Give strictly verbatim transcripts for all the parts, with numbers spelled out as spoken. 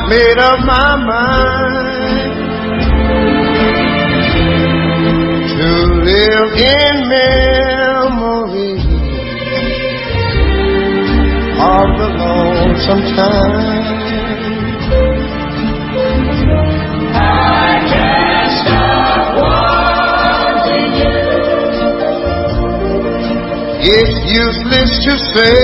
I've made up my mind to live in memory of the lonesome time. I can't stop wanting you. It's useless to say,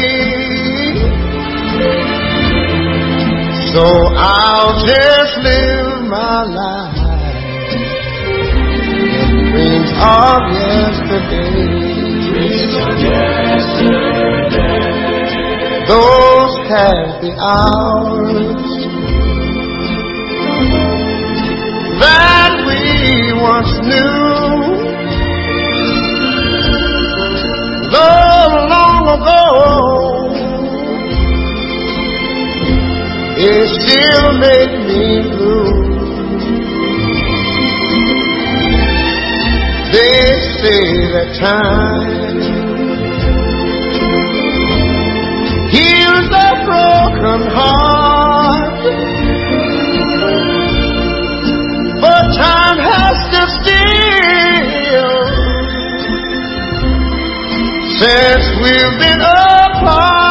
so I'll just live my life in dreams of yesterday. Dreams of yesterday. Those happy hours that we once knew, though long ago, it still make me blue. They say that time heals a broken heart, but time has stood still since we've been apart.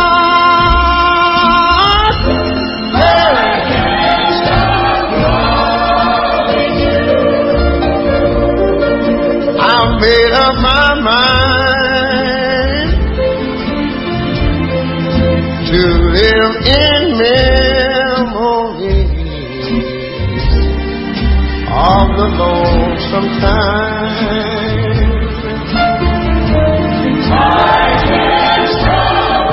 Made up my mind to live in memory of the lonesome time. I can't stop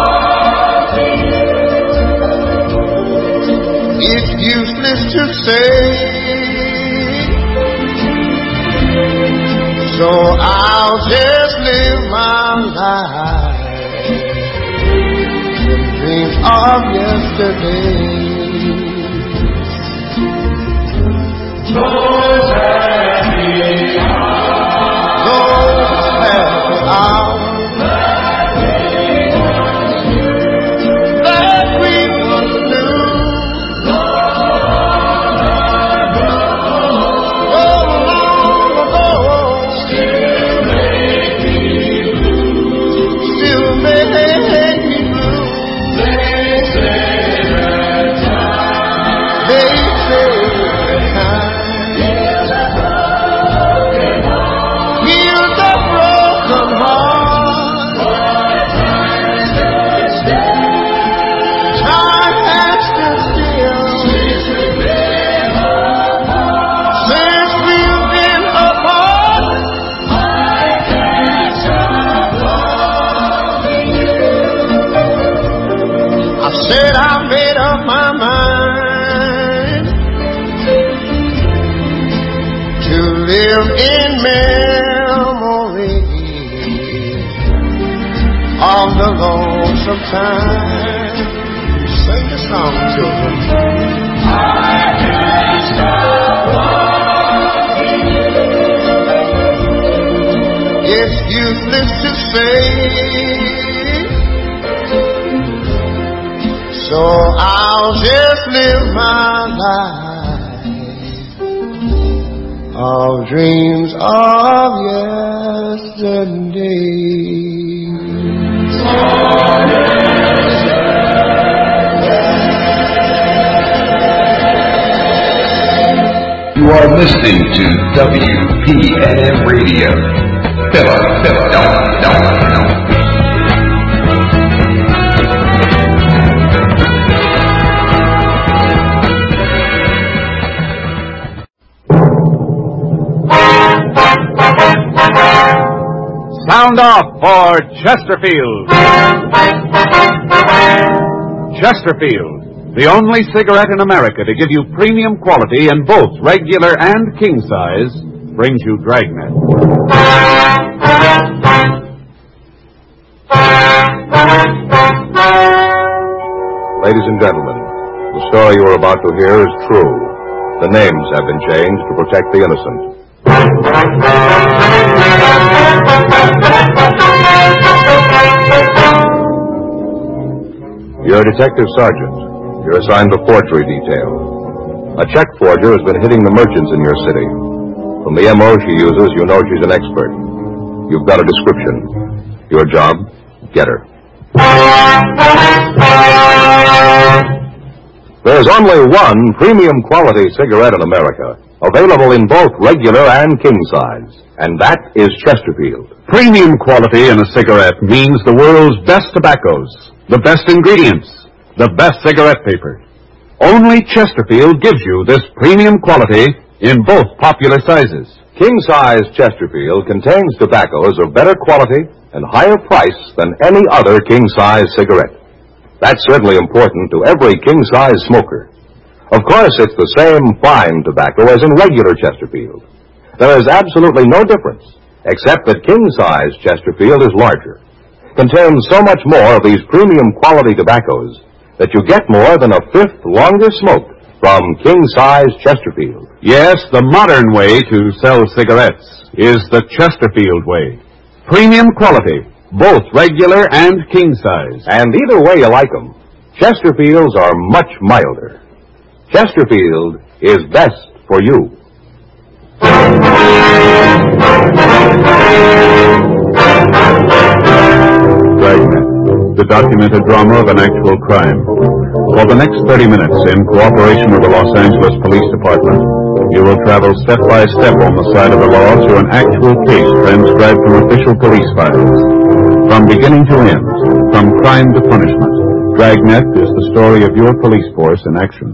wanting you. It's useless to say, so I'll just live my life in dreams of yesterday. Those happy hours, those happy hours that we once knew, said I made up my mind to live in memory of the lonesome time. Sing the song, children. I can't stop wanting you. It's useless to say, so I'll just live my life of dreams of yesterday. You are listening to W P N M Radio. Philadelphia. Sound off for Chesterfield. Chesterfield, the only cigarette in America to give you premium quality in both regular and king size, brings you Dragnet. Ladies and gentlemen, the story you are about to hear is true. The names have been changed to protect the innocent. You're a detective sergeant. You're assigned the forgery detail. A check forger has been hitting the merchants in your city. From the M O she uses, you know she's an expert. You've got a description. Your job, get her. There's only one premium quality cigarette in America, available in both regular and king size, and that is Chesterfield. Premium quality in a cigarette means the world's best tobaccos, the best ingredients, the best cigarette paper. Only Chesterfield gives you this premium quality in both popular sizes. King-size Chesterfield contains tobaccos of better quality and higher price than any other king-size cigarette. That's certainly important to every king-size smoker. Of course, it's the same fine tobacco as in regular Chesterfield. There is absolutely no difference, except that king-size Chesterfield is larger, contains so much more of these premium quality tobaccos that you get more than a fifth longer smoke from king-size Chesterfield. Yes, the modern way to sell cigarettes is the Chesterfield way. Premium quality, both regular and king size. And either way you like them, Chesterfields are much milder. Chesterfield is best for you. Dragnet, the documented drama of an actual crime. For the next thirty minutes, in cooperation with the Los Angeles Police Department, you will travel step by step on the side of the law through an actual case transcribed from official police files. From beginning to end, from crime to punishment, Dragnet is the story of your police force in action.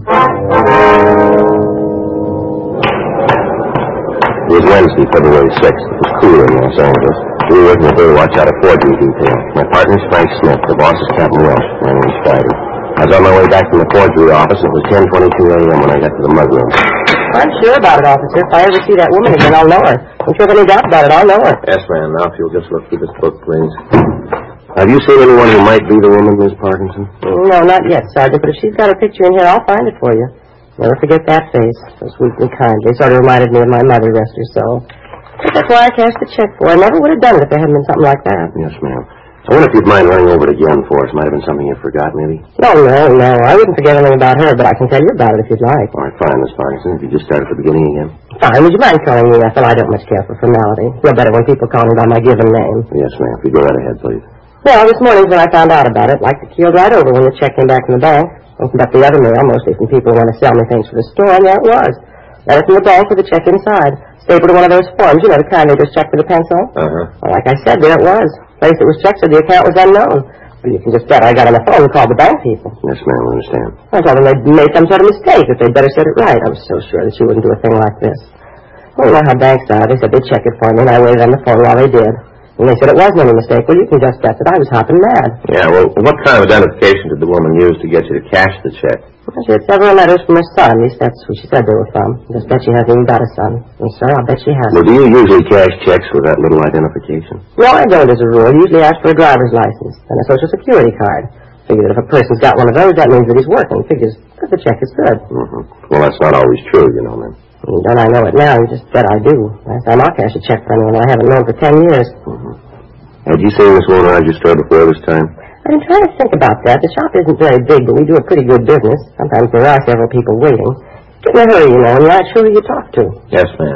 It was Wednesday, February sixth. It was cooler in Los Angeles. We were working with her to watch out a forgery detail. My partner's Frank Smith. The boss is Captain Welsh. My name's Friday. I was on my way back from the forgery office. It was ten twenty-two a.m. when I got to the mudroom. I'm sure about it, officer. If I ever see that woman again, I'll know her. Don't you have any doubt about it, I'll know her. Yes, ma'am. Now, if you'll just look through this book, please. Have you seen anyone who might be the woman, Miss Parkinson? No, not yet, Sergeant, but if she's got a picture in here, I'll find it for you. Never forget that face. So sweet and kind. They sort of reminded me of my mother, rest her soul. But that's why I cashed the check for her. I never would have done it if there hadn't been something like that. Yes, ma'am. I wonder if you'd mind running over it again for us. Might have been something you forgot, maybe. No, no, no. I wouldn't forget anything about her, but I can tell you about it if you'd like. All right, fine, Miss Parkinson. If you just start at the beginning again. Fine. Would you mind calling me Ethel? I don't much care for formality. Feel better when people call me by my given name. Yes, ma'am. If you go right ahead, please. Well, this morning's when I found out about it. Like it keeled right over when the check came back from the bank. Opened up the other mail, mostly from people who want to sell me things for the store, and there it was. Letter from the bank with the check inside. Stapled to one of those forms, you know, the kind they just check with a pencil. Uh-huh. Well, like I said, there it was. The place it was checked said the account was unknown. But you can just bet I got on the phone and called the bank people. Yes, ma'am, I understand. I told them they'd made some sort of mistake, that they'd better set it right. I was so sure that she wouldn't do a thing like this. Well, you know how banks are. They said they'd check it for me, and I waited on the phone while they did. And they said it wasn't any mistake. Well, you can just bet that I was hopping mad. Yeah, well, what kind of identification did the woman use to get you to cash the check? Well, she had several letters from her son. At least that's who she said they were from. Just bet she hasn't even got a son. And, sir, I'll bet she hasn't. Well, do you usually cash checks with that little identification? No, I don't, as a rule. I usually ask for a driver's license and a social security card. Figure that if a person's got one of those, that means that he's working. Figures that the check is good. Mm-hmm. Well, that's not always true, you know, ma'am. And don't I know it now? You just bet I do. Last time I'll cash a check for anyone I haven't known for ten years. Mm-hmm. Had you seen this woman around your store before this time? I've been trying to think about that. The shop isn't very big, but we do a pretty good business. Sometimes there are several people waiting. Get in a hurry, you know, and you're not sure who you talk to. Yes, ma'am.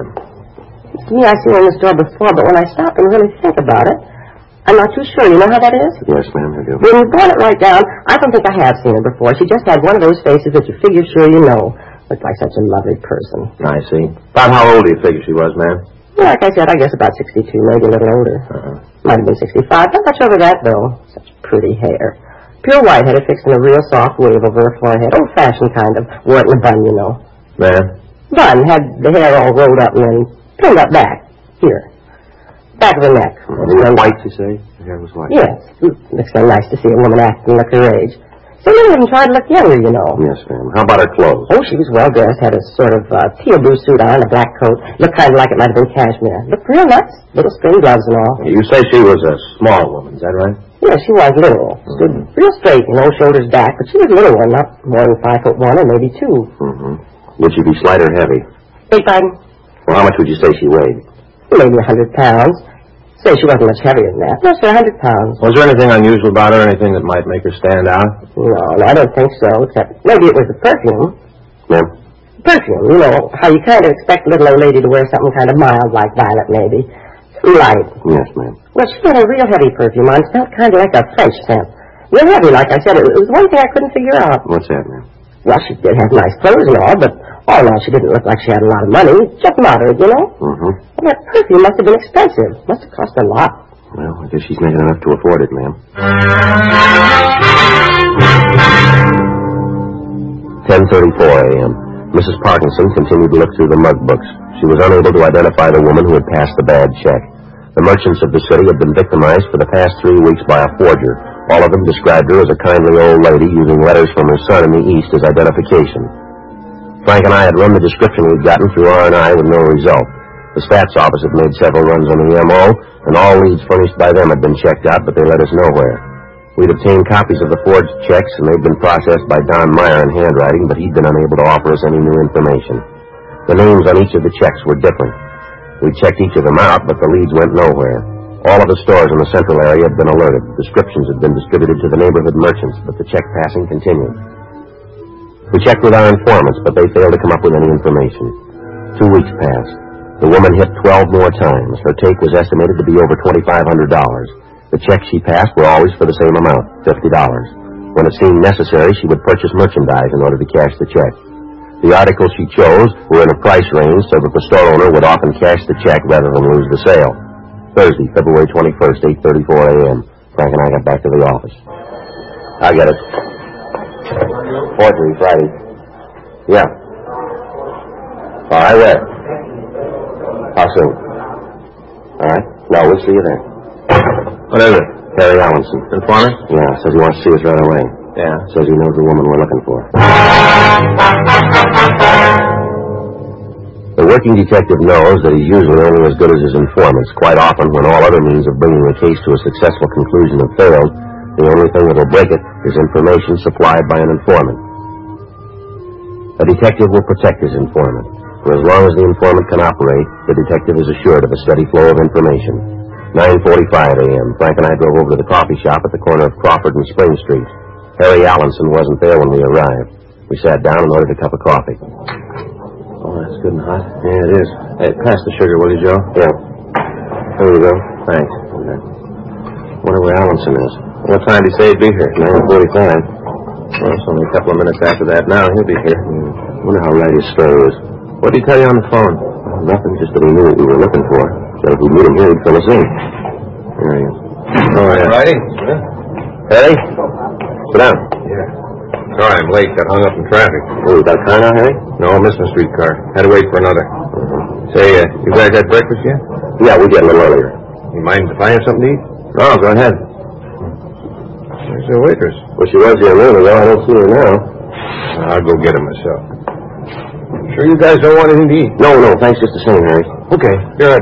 To me, I've seen her in the store before, but when I stop and really think about it, I'm not too sure. You know how that is? Yes, ma'am, I do. When you boil it right down, I don't think I have seen her before. She just had one of those faces that you figure sure you know. Looked like such a lovely person. I see. About how old do you figure she was, ma'am? Well, like I said, I guess about sixty-two, maybe a little older. Uh-huh. Might have been sixty-five. Not much over that, though. Such pretty hair. Pure white, had it fixed in a real soft wave over her forehead. Old-fashioned kind of. Wore it in a bun, you know. Ma'am? Bun. Had the hair all rolled up and then pinned up back. Here. Back of the neck. It was white, you say? Her hair was white? Yes. Looks so nice to see a woman acting like her age. So many of them try to look younger, you know. Yes, ma'am. How about her clothes? Oh, she was well dressed. Had a sort of uh, teal blue suit on, a black coat. Looked kind of like it might have been cashmere. Looked real nice. Little string gloves and all. You say she was a small woman, is that right? Yeah, she was little. Stood Mm-hmm. real straight, you know, shoulders back. But she was a little one, not more than five foot one or maybe two. Mm-hmm. Would she be slight or heavy? Beg pardon? Well, how much would you say she weighed? Maybe a hundred pounds. Say, she wasn't much heavier than that. No, sir, a hundred pounds. Was there anything unusual about her, anything that might make her stand out? No, no, I don't think so, except maybe it was the perfume. Yeah. Perfume, you know, how you kind of expect a little old lady to wear something kind of mild like violet, maybe. Light. Yes, ma'am. Well, she had a real heavy perfume on. It smelled kind of like a French scent. Real heavy, like I said. It was one thing I couldn't figure out. What's that, ma'am? Well, she did have nice clothes and all, but all in all, she didn't look like she had a lot of money. Just moderate, you know? Mm-hmm. And that perfume must have been expensive. Must have cost a lot. Well, I guess she's making enough to afford it, ma'am. ten thirty-four a.m. Missus Parkinson continued to look through the mug books. She was unable to identify the woman who had passed the bad check. The merchants of the city had been victimized for the past three weeks by a forger. All of them described her as a kindly old lady using letters from her son in the East as identification. Frank and I had run the description we'd gotten through R and I with no result. The stats office had made several runs on the M O, and all leads furnished by them had been checked out, but they led us nowhere. We'd obtained copies of the forged checks, and they'd been processed by Don Meyer in handwriting, but he'd been unable to offer us any new information. The names on each of the checks were different. We checked each of them out, but the leads went nowhere. All of the stores in the central area had been alerted. Descriptions had been distributed to the neighborhood merchants, but the check passing continued. We checked with our informants, but they failed to come up with any information. Two weeks passed. The woman hit twelve more times. Her take was estimated to be over twenty-five hundred dollars. The checks she passed were always for the same amount, fifty dollars. When it seemed necessary, she would purchase merchandise in order to cash the check. The articles she chose were in a price range so that the store owner would often cash the check rather than lose the sale. Thursday, February twenty-first, eight thirty-four a.m. Frank and I got back to the office. I get it. Forgery, Friday. Yeah. All right, where? How soon? All right. No, we'll see you then. What is it? Harry Allenson. Informant? Yeah, says he wants to see us right away. Yeah. Says he knows the woman we're looking for. The working detective knows that he's usually only as good as his informants. Quite often, when all other means of bringing a case to a successful conclusion have failed, the only thing that will break it is information supplied by an informant. A detective will protect his informant. For as long as the informant can operate, the detective is assured of a steady flow of information. nine forty-five a.m. Frank and I drove over to the coffee shop at the corner of Crawford and Spring Street. Harry Allenson wasn't there when we arrived. We sat down and ordered a cup of coffee. Oh, that's good and hot. Yeah, it is. Hey, pass the sugar, will you, Joe? Yeah. Here you go. Thanks. Okay. Wonder where Allenson is. What time did he say he'd be here? nine forty-five. Well, it's only a couple of minutes after that now. He'll be here. Hmm. Wonder how right his story is. What did he tell you on the phone? Oh, nothing, just that he knew what we were looking for. Said if we meet him here, he'd fill us in. Here he is. Oh, yeah. Righty. Harry? Sit down. Yeah. Sorry, I'm late. Got hung up in traffic. Oh, you got a car now, Harry? No, missed my streetcar. Had to wait for another. Say, uh, you guys had breakfast yet? Yeah, we did a little earlier. You mind if I have something to eat? No, go ahead. Where's the waitress? Well, she was here a minute ago. I don't see her now. I'll go get her myself. Sure you guys don't want anything to eat? No, no, thanks just the same, Harry. Okay, good.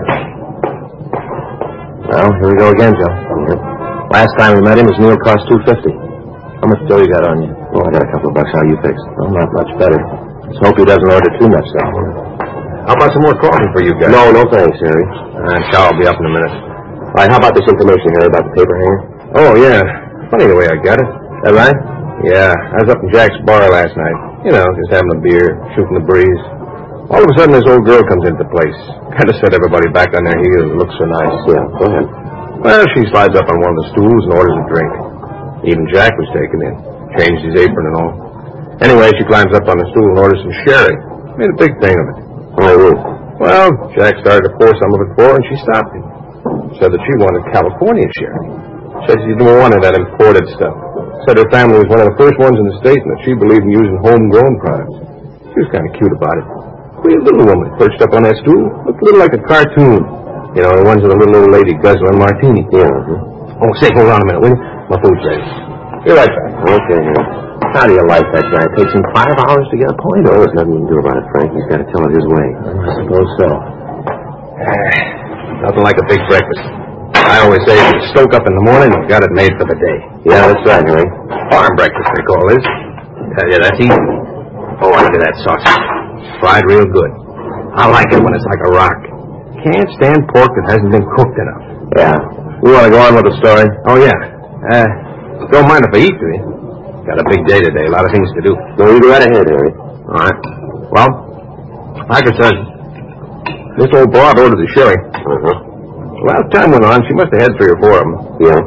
Well, here we go again, Joe. Yep. Last time we met him, his meal cost two fifty. How much dough you got on you? Oh, I got a couple of bucks. How you fix? Well, not much better. Let's hope he doesn't order too much stuff. How about some more coffee for you guys? No, no thanks, Harry. Uh, Chow will be up in a minute. All right, how about this information, Harry, about the paper hanger? Oh, yeah. Funny the way I got it. That right? Yeah, I was up in Jack's bar last night. You know, just having a beer, shooting the breeze. All of a sudden, this old girl comes into place. Kind of set everybody back on their heels. It looks so nice. Yeah, go ahead. Well, she slides up on one of the stools and orders a drink. Even Jack was taken in. Changed his apron and all. Anyway, she climbs up on the stool and orders some sherry. Made a big thing of it. Oh, yeah. Well, Jack started to pour some of it for her, and she stopped him. Said that she wanted California sherry. Said she didn't want that imported stuff. Said her family was one of the first ones in the state and that she believed in using homegrown products. She was kind of cute about it. Queer little woman perched up on that stool. Looked a little like a cartoon. You know, the ones with a little old lady guzzling martini. Yeah. Uh-huh. Oh, say, hold on a minute, will you? My food's ready. Be right back. Okay, Harry. How do you like that guy? It takes him five hours to get a point. No, there's nothing you can do about it, Frank. He's got to tell it his way. I suppose so. Nothing like a big breakfast. I always say if you stoke up in the morning, you've got it made for the day. Yeah, that's right, Harry. Farm breakfast, they call this. Tell you, that's easy. Oh, look at that sausage. Fried real good. I like it when it's like a rock. can't stand pork that hasn't been cooked enough. Yeah. You want to go on with the story? Oh, yeah. Uh, don't mind if I eat, do you? Got a big day today, a lot of things to do. No, you go right ahead, Harry. All right. Well, like I said, this old broad ordered the sherry. Uh-huh. Well, as time went on, she must have had three or four of them. Yeah.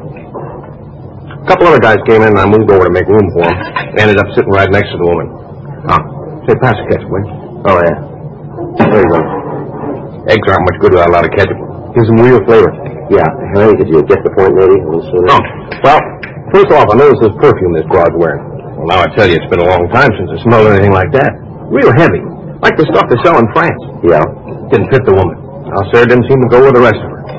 A couple other guys came in, and I moved over to make room for them. Ended up sitting right next to the woman. Oh, say, pass the ketchup, will you? Oh, yeah. There you go. Eggs aren't much good without a lot of ketchup. Gives them real flavor. Yeah. Harry, did you get the point, maybe? Oh, well, first off, I noticed this perfume this broad's wearing. Well, now I tell you, it's been a long time since I smelled anything like that. Real heavy. Like the stuff they sell in France. Yeah. Didn't fit the woman. Now, sir, didn't seem to go with the rest of her.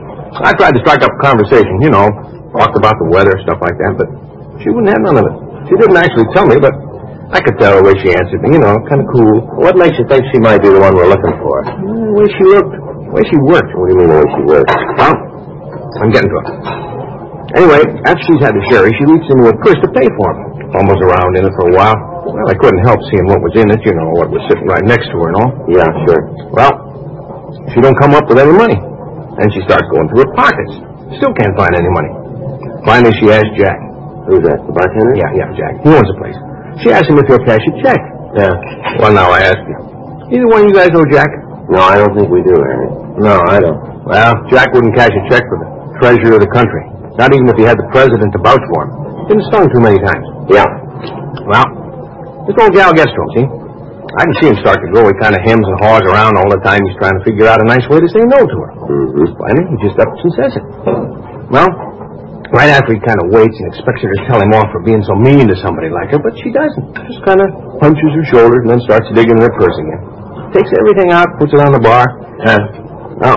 I tried to strike up a conversation, you know, talked about the weather, stuff like that, but she wouldn't have none of it. She didn't actually tell me, but I could tell the way she answered me, you know, kind of cool. What makes you think she might be the one we're looking for? The way she looked, the way she worked. What do you mean the way she works? Well, I'm getting to it. Anyway, after she's had the sherry, she reached into her purse to pay for it. Fumbles around in it for a while. Well, I couldn't help seeing what was in it, you know, what was sitting right next to her and all. Yeah, sure. Well, she don't come up with any money. And she starts going through her pockets. Still can't find any money. Finally, she asked Jack. Who's that, the bartender? Yeah, yeah, Jack. He owns the place. She asked him if he'll cash a check. Yeah. Well, now I ask you. Either one of you guys know Jack? No, I don't think we do, Harry. No, I don't. Well, Jack wouldn't cash a check for the treasurer of the country. Not even if he had the president to vouch for him. Been stung too many times. Yeah. Well, this old gal gets to him, see? I can see him start to go. He kind of hems and haws around all the time. He's trying to figure out a nice way to say no to her. Mm-hmm. Finally, he just ups and says it. Well, right after he kind of waits and expects her to tell him off for being so mean to somebody like her, but she doesn't. Just kind of punches her shoulders and then starts digging in her purse again. Takes everything out, puts it on the bar. Uh, well,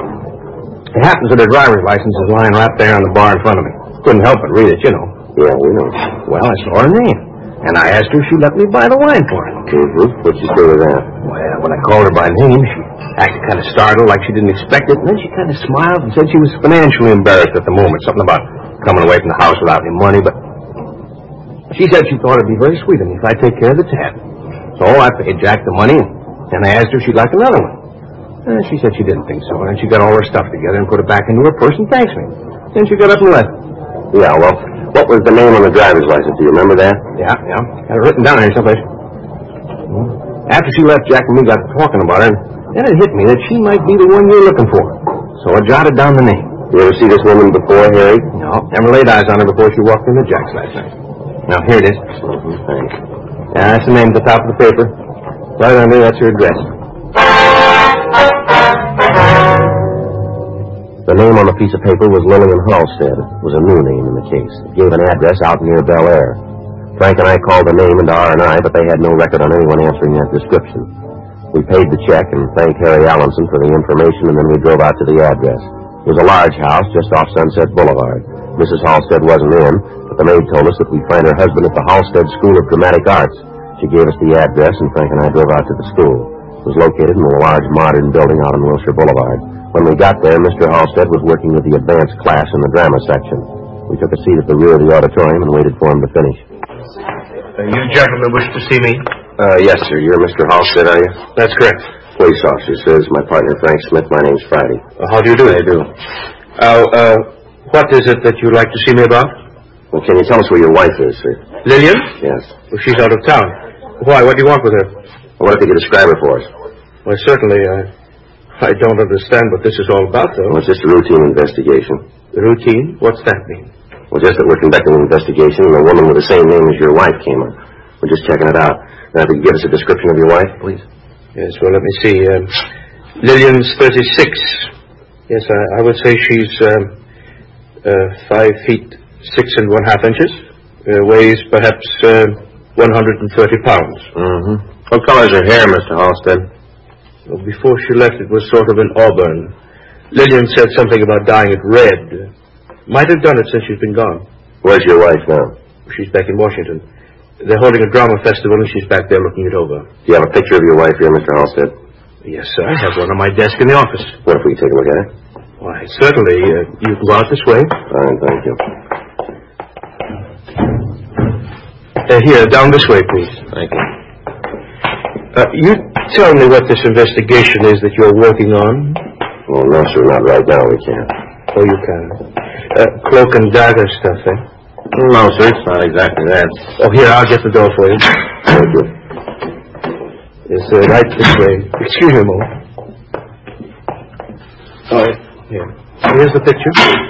it happens that her driver's license is lying right there on the bar in front of me. Couldn't help but read it, you know. Yeah, we know. Well, I saw her name. And I asked her if she'd let me buy the wine for her. Mm-hmm. What'd she say with that? Well, when I called her by name, she acted kind of startled, like she didn't expect it, and then she kind of smiled and said she was financially embarrassed at the moment. Something about coming away from the house without any money, but she said she thought it'd be very sweet of me if I'd take care of the tab. So I paid Jack the money, and I asked her if she'd like another one. And she said she didn't think so, and then she got all her stuff together and put it back into her purse and thanked me. Then she got up and left. Yeah, well, what was the name on the driver's license? Do you remember that? Yeah, yeah. Got it written down here someplace. After she left, Jack and me got talking about her, and then it hit me that she might be the one you're looking for. So I jotted down the name. You ever see this woman before, Harry? No, never laid eyes on her before she walked into Jack's last night. Now, here it is. Mm-hmm, thanks. Yeah, that's the name at the top of the paper. Right under, that's her address. The name on the piece of paper was Lillian Halstead. It was a new name in the case. It gave an address out near Bel Air. Frank and I called the name into R and I, but they had no record on anyone answering that description. We paid the check and thanked Harry Allenson for the information, and then we drove out to the address. It was a large house just off Sunset Boulevard. Missus Halstead wasn't in, but the maid told us that we'd find her husband at the Halstead School of Dramatic Arts. She gave us the address, and Frank and I drove out to the school. It was located in a large modern building out on Wilshire Boulevard. When we got there, Mister Halstead was working with the advanced class in the drama section. We took a seat at the rear of the auditorium and waited for him to finish. Uh, you gentlemen wish to see me? Uh, yes, sir. You're Mister Halstead, are you? That's correct. Police officer says my partner, Frank Smith. My name's Friday. Uh, how do you do? I do. Uh, uh, what is it that you'd like to see me about? Well, can you tell us where your wife is, sir? Lillian? Yes. Well, she's out of town. Why? What do you want with her? Well, what if you could describe her for us? Well, certainly, uh, I don't understand what this is all about, though. Well, it's just a routine investigation. Routine? What's that mean? Well, just that we're conducting an investigation and a woman with the same name as your wife came up. We're just checking it out. Now, if you could give us a description of your wife, please. Yes, well, let me see. Um, Lillian's thirty-six. Yes, I, I would say she's um, uh, five feet six and one half inches. Uh, weighs perhaps uh, one hundred thirty pounds. Mm-hmm. What color is her hair, Mister Halstead? Well, before she left, it was sort of an auburn. Lillian said something about dyeing it red. Might have done it since she's been gone. Where's your wife now? She's back in Washington. They're holding a drama festival, and she's back there looking it over. Do you have a picture of your wife here, Mister Halstead? Yes, sir. I have one on my desk in the office. What if we take a look at it? Why, certainly. Uh, you can go out this way. Fine, thank you. Uh, here, down this way, please. Thank you. Uh, you tell me what this investigation is that you're working on. Well, no, sir, not right now. We can't. Oh, you can. Uh, cloak and dagger stuff, eh? No, sir, it's not exactly that. Oh, here, I'll get the door for you. Thank you. It's uh, right this way. Excuse me a moment. Oh, here. Here's the picture.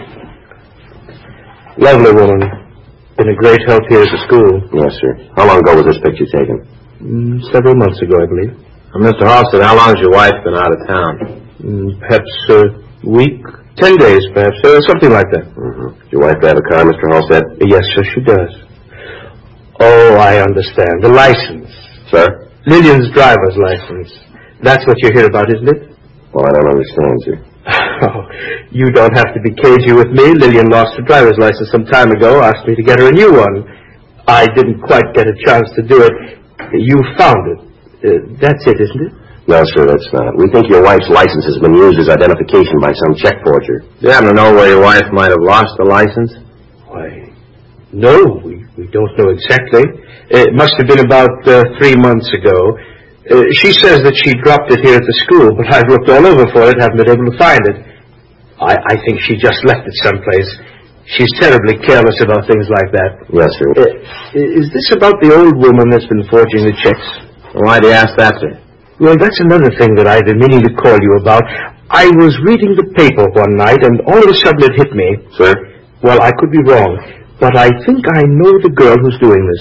Lovely woman. Been a great help here at the school. Yes, sir. How long ago was this picture taken? Mm, several months ago, I believe. Uh, Mister Halstead, how long has your wife been out of town? Mm, perhaps a week, ten days, perhaps, uh, something like that. Mm-hmm. Does your wife have a car, Mister Halstead? Yes, sir, she does. Oh, I understand. The license. Sir? Lillian's driver's license. That's what you're here about, isn't it? Oh, I don't understand, sir. Oh, you don't have to be cagey with me. Lillian lost her driver's license some time ago, asked me to get her a new one. I didn't quite get a chance to do it. You found it. Uh, that's it, isn't it? No, sir, that's not. We think your wife's license has been used as identification by some check forger. Do you happen to know where your wife might have lost the license? Why, no, we, we don't know exactly. It must have been about uh, three months ago. Uh, she says that she dropped it here at the school, but I've looked all over for it, haven't been able to find it. I, I think she just left it someplace. She's terribly careless about things like that. Yes, sir. Uh, is this about the old woman that's been forging the checks? Why do you ask that, sir? Well, that's another thing that I've been meaning to call you about. I was reading the paper one night, and all of a sudden it hit me. Sir? Well, I could be wrong, but I think I know the girl who's doing this.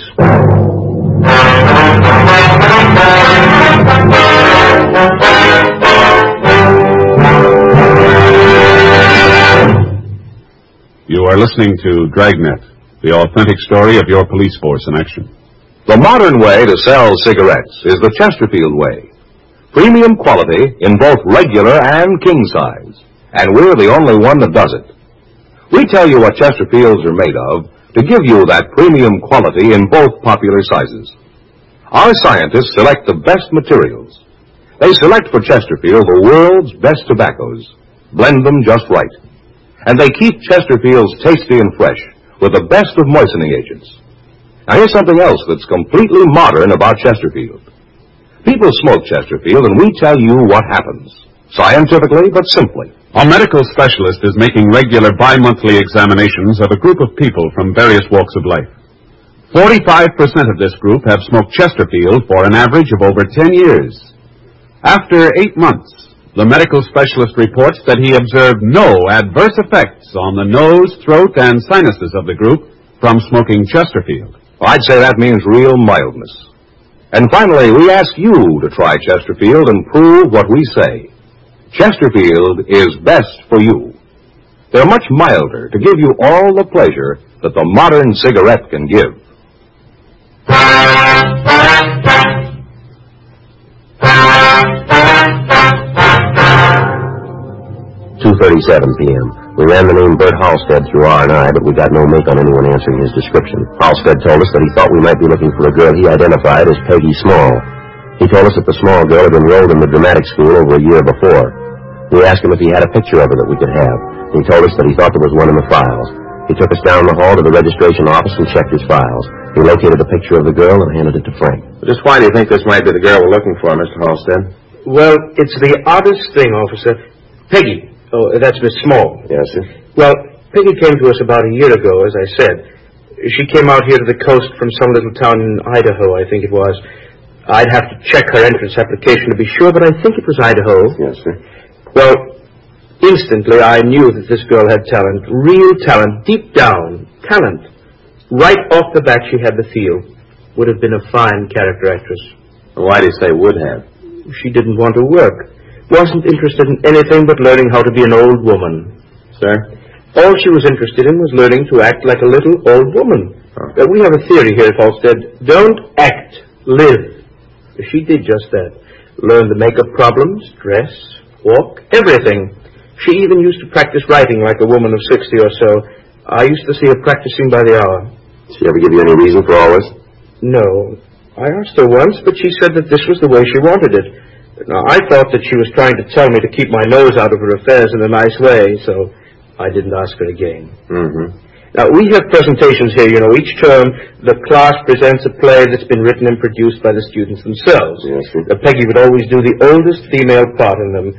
You are listening to Dragnet, the authentic story of your police force in action. The modern way to sell cigarettes is the Chesterfield way. Premium quality in both regular and king size. And we're the only one that does it. We tell you what Chesterfields are made of to give you that premium quality in both popular sizes. Our scientists select the best materials. They select for Chesterfield the world's best tobaccos, blend them just right. And they keep Chesterfields tasty and fresh with the best of moistening agents. Now here's something else that's completely modern about Chesterfield. People smoke Chesterfield and we tell you what happens. Scientifically, but simply. A medical specialist is making regular bi-monthly examinations of a group of people from various walks of life. forty-five percent of this group have smoked Chesterfield for an average of over ten years. After eight months, the medical specialist reports that he observed no adverse effects on the nose, throat, and sinuses of the group from smoking Chesterfield. Well, I'd say that means real mildness. And finally, we ask you to try Chesterfield and prove what we say. Chesterfield is best for you. They're much milder to give you all the pleasure that the modern cigarette can give. two thirty-seven p.m. We ran the name Bert Halstead through R and I, but we got no make on anyone answering his description. Halstead told us that he thought we might be looking for a girl he identified as Peggy Small. He told us that the Small girl had enrolled in the dramatic school over a year before. We asked him if he had a picture of her that we could have. He told us that he thought there was one in the files. He took us down the hall to the registration office and checked his files. He located a picture of the girl and handed it to Frank. Just why do you think this might be the girl we're looking for, Mister Halstead? Well, it's the oddest thing, officer. Peggy. Oh, that's Miss Small. Yes, sir. Well, Peggy came to us about a year ago, as I said. She came out here to the coast from some little town in Idaho, I think it was. I'd have to check her entrance application to be sure, but I think it was Idaho. Yes, sir. Well, instantly I knew that this girl had talent, real talent, deep down, talent. Right off the bat she had the feel. Would have been a fine character actress. Why do you say would have? She didn't want to work. Wasn't interested in anything but learning how to be an old woman. Sir? All she was interested in was learning to act like a little old woman. Huh. Uh, we have a theory here at Halstead. Don't act, live. She did just that. Learned the makeup problems, dress, walk, everything. She even used to practice writing like a woman of sixty or so. I used to see her practicing by the hour. Did she ever give you any reason for all this? No. I asked her once, but she said that this was the way she wanted it. Now, I thought that she was trying to tell me to keep my nose out of her affairs in a nice way, so I didn't ask her again. Mm-hmm. Now, we have presentations here, you know. Each term, the class presents a play that's been written and produced by the students themselves. Yes, sir. Now, Peggy would always do the oldest female part in them.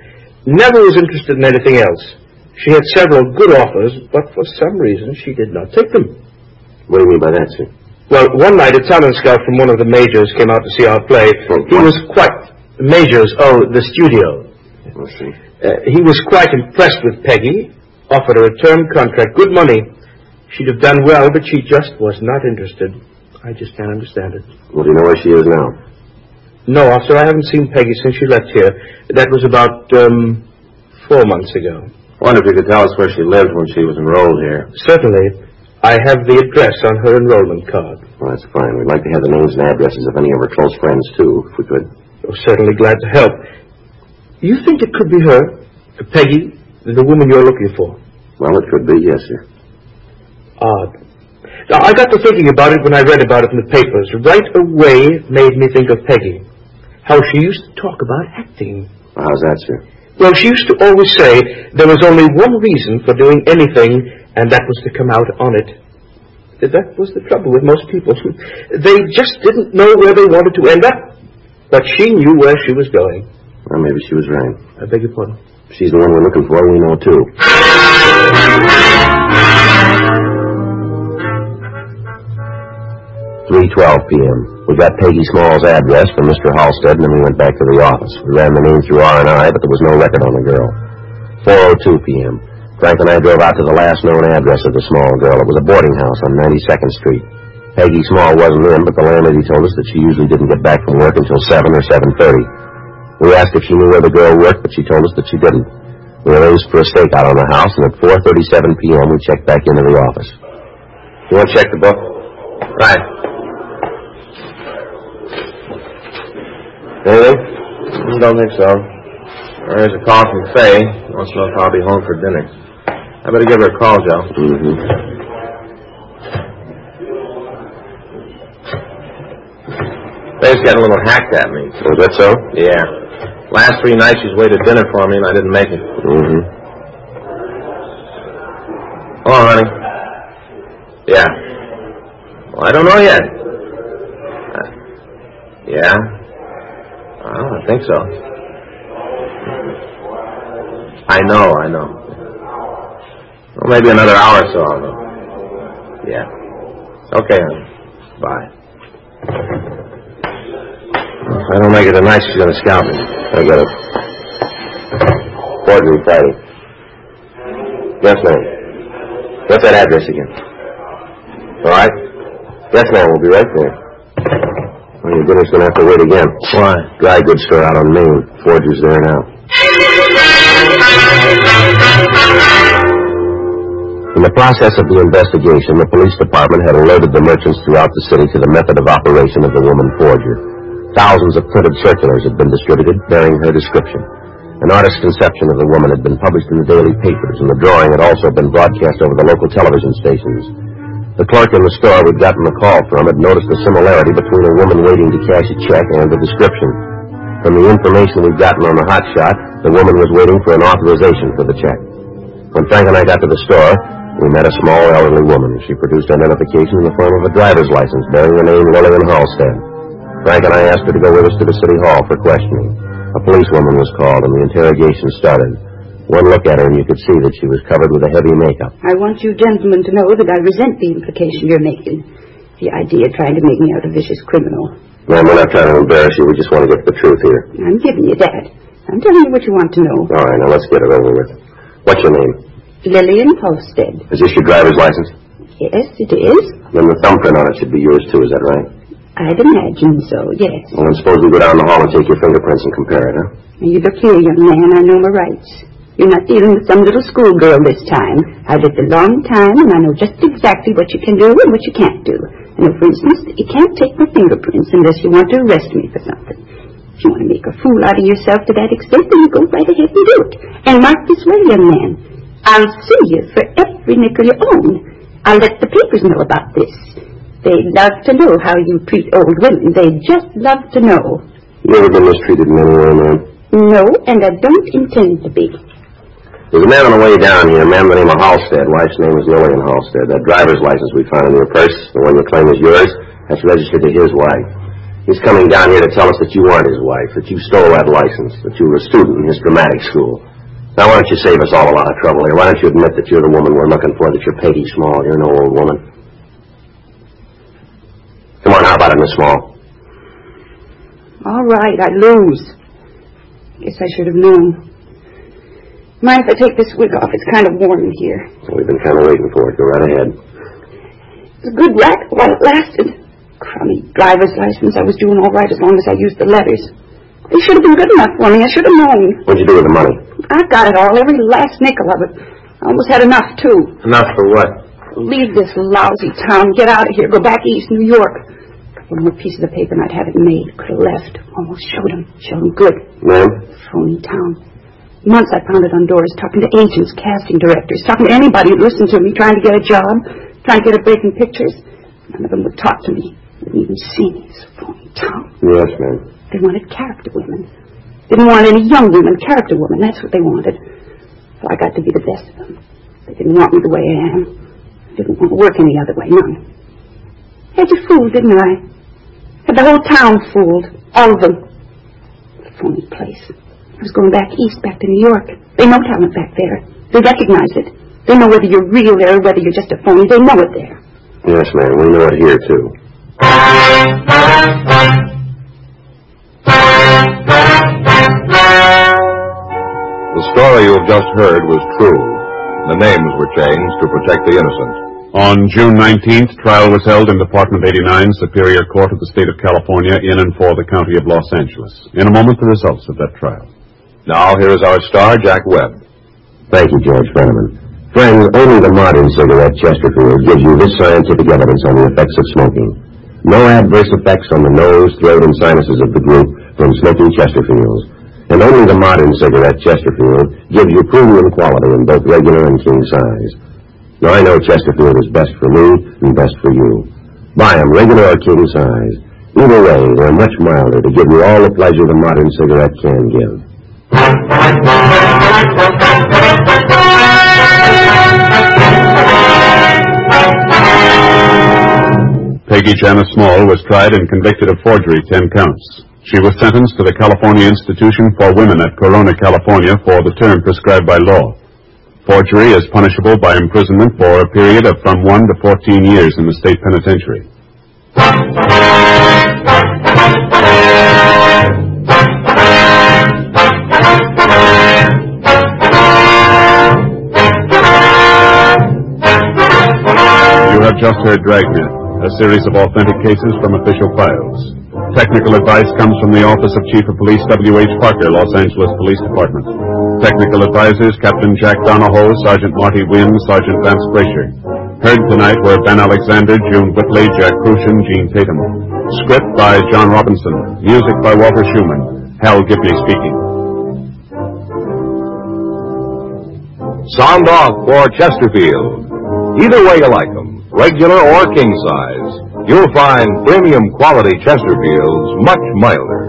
never was interested in anything else. She had several good offers, but for some reason she did not take them. What do you mean by that, sir? Well, one night a talent scout from one of the majors came out to see our play. Oh, he what? was quite... Majors, oh, the studio. Let's see. Uh, he was quite impressed with Peggy, offered her a term contract, good money. She'd have done well, but she just was not interested. I just can't understand it. Well, do you know where she is now? No, officer, I haven't seen Peggy since she left here. That was about, um, four months ago. I wonder if you could tell us where she lived when she was enrolled here. Certainly. I have the address on her enrollment card. Well, that's fine. We'd like to have the names and addresses of any of her close friends, too, if we could. Oh, certainly glad to help. You think it could be her, Peggy, the woman you're looking for? Well, it could be, yes, sir. Odd. Now, I got to thinking about it when I read about it in the papers. Right away, it made me think of Peggy. How she used to talk about acting. Well, how's that, sir? Well, she used to always say there was only one reason for doing anything, and that was to come out on it. That was the trouble with most people. They just didn't know where they wanted to end up. But she knew where she was going. Well, maybe she was right. I beg your pardon? She's the one we're looking for, we know, too. three twelve p.m. We got Peggy Small's address from Mister Halstead, and then we went back to the office. We ran the name through R and I, but there was no record on the girl. four oh two p.m. Frank and I drove out to the last known address of the Small girl. It was a boarding house on ninety-second Street. Peggy Small wasn't in, but the landlady told us that she usually didn't get back from work until seven or seven thirty. We asked if she knew where the girl worked, but she told us that she didn't. We arranged for a stakeout on the house, and at four thirty-seven p.m. we checked back into the office. You want to check the book? Right. Anything? I don't think so. There's a call from Faye. Wants to know if I'll be home for dinner. I better give her a call, Joe. Mm-hmm. Faye's got a little hacked at me. Is that so? Yeah. Last three nights she's waited dinner for me and I didn't make it. Mm-hmm. Hello, honey. Yeah. Well, I don't know yet. Uh, yeah. Oh, I think so. I know, I know. Well, maybe another hour or so I'll know. Yeah. Okay, honey. Bye. If I don't make it tonight, she's going to scout me. I got it. Forgery Friday. Yes, ma'am. What's that address again? All right. Yes, ma'am. We'll be right there. Well, your dinner's going to have to wait again. Why? Dry goods store out on Main. Forger's there now. In the process of the investigation, the police department had alerted the merchants throughout the city to the method of operation of the woman forger. Thousands of printed circulars had been distributed bearing her description. An artist's conception of the woman had been published in the daily papers, and the drawing had also been broadcast over the local television stations. The clerk in the store we'd gotten the call from had noticed a similarity between a woman waiting to cash a check and the description. From the information we'd gotten on the hot shot, the woman was waiting for an authorization for the check. When Frank and I got to the store, we met a small elderly woman. She produced identification in the form of a driver's license bearing the name Lillian Halstead. Frank and I asked her to go with us to the city hall for questioning. A policewoman was called, and the interrogation started. One look at her, and you could see that she was covered with a heavy makeup. I want you gentlemen to know that I resent the implication you're making. The idea of trying to make me out a vicious criminal. Ma'am, we're not trying to embarrass you. We just want to get the truth here. I'm giving you that. I'm telling you what you want to know. All right, now let's get it over with. What's your name? Lillian Halstead. Is this your driver's license? Yes, it is. Then the thumbprint on it should be yours, too. Is that right? I'd imagine so, yes. Well, then suppose we go down the hall and take your fingerprints and compare it, huh? Now, you look here, young man. I know my rights. You're not dealing with some little schoolgirl this time. I've lived a long time, and I know just exactly what you can do and what you can't do. You know, for instance, you can't take my fingerprints unless you want to arrest me for something. If you want to make a fool out of yourself to that extent, then you go right ahead and do it. And mark this way, young man. I'll sue you for every nickel you own. I'll let the papers know about this. They love to know how you treat old women. They just love to know. You ever been mistreated in any way, ma'am? No, and I don't intend to be. There's a man on the way down here, a man by the name of Halstead. Wife's name is Lillian Halstead. That driver's license we found in your purse, the one you claim is yours, that's registered to his wife. He's coming down here to tell us that you aren't his wife, that you stole that license, that you were a student in his dramatic school. Now, why don't you save us all a lot of trouble here? Why don't you admit that you're the woman we're looking for, that you're Peggy Small? You're no old woman. Come on, how about it, Miss Small? All right, I lose. Guess I should have known. Mind if I take this wig off? It's kind of warm in here. We've been kind of waiting for it. Go right ahead. It's a good racket while it lasted. Crummy driver's license. I was doing all right as long as I used the letters. They should have been good enough for me. I should have known. What'd you do with the money? I got it all, every last nickel of it. I almost had enough, too. Enough for what? Leave this lousy town, get out of here, go back east, New York. One more piece of the paper and I'd have it made. Could have left. Almost showed him. Showed him good. Ma'am? Phony town. Months I pounded on doors, talking to agents, casting directors, talking to anybody who'd listen to me, trying to get a job, trying to get a break in pictures. None of them would talk to me. Wouldn't even see me. It's a phony town. Yes, ma'am. They wanted character women. Didn't want any young women, character women. That's what they wanted. So I got to be the best of them. They didn't want me the way I am. I didn't want to work any other way, none. Had you fooled, didn't I? Had the whole town fooled. All of them. It's a phony place. I was going back east, back to New York. They know talent back there. They recognize it. They know whether you're real there or whether you're just a phony. They know it there. Yes, ma'am. We know it here, too. The story you have just heard was true. The names were changed to protect the innocent. On June nineteenth, trial was held in Department eighty-nine, Superior Court of the State of California, in and for the County of Los Angeles. In a moment, the results of that trial. Now, here is our star, Jack Webb. Thank you, George Fenneman. Friends, only the modern cigarette Chesterfield gives you this scientific evidence on the effects of smoking. No adverse effects on the nose, throat, and sinuses of the group from smoking Chesterfields. And only the modern cigarette Chesterfield gives you premium quality in both regular and king size. Now, I know Chesterfield is best for me and best for you. Buy them, regular or king size. Either way, they're much milder to give you all the pleasure the modern cigarette can give. Peggy Janice Small was tried and convicted of forgery, ten counts. She was sentenced to the California Institution for Women at Corona, California, for the term prescribed by law. Forgery is punishable by imprisonment for a period of from one to fourteen years in the state penitentiary. You have just heard Dragnet, a series of authentic cases from official files. Technical advice comes from the Office of Chief of Police W H Parker, Los Angeles Police Department. Technical advisors Captain Jack Donahoe, Sergeant Marty Wynn, Sergeant Vance Brasher. Heard tonight were Ben Alexander, June Whitley, Jack Crucian, Gene Tatum. Script by John Robinson. Music by Walter Schumann. Hal Gibney speaking. Sound off for Chesterfield. Either way you like them, regular or king size, you'll find premium quality Chesterfields much milder.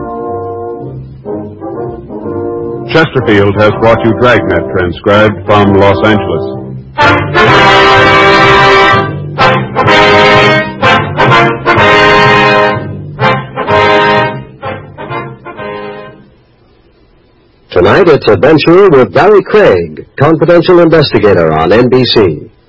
Chesterfield has brought you Dragnet, transcribed from Los Angeles. Tonight it's Adventure with Barry Craig, confidential investigator on N B C.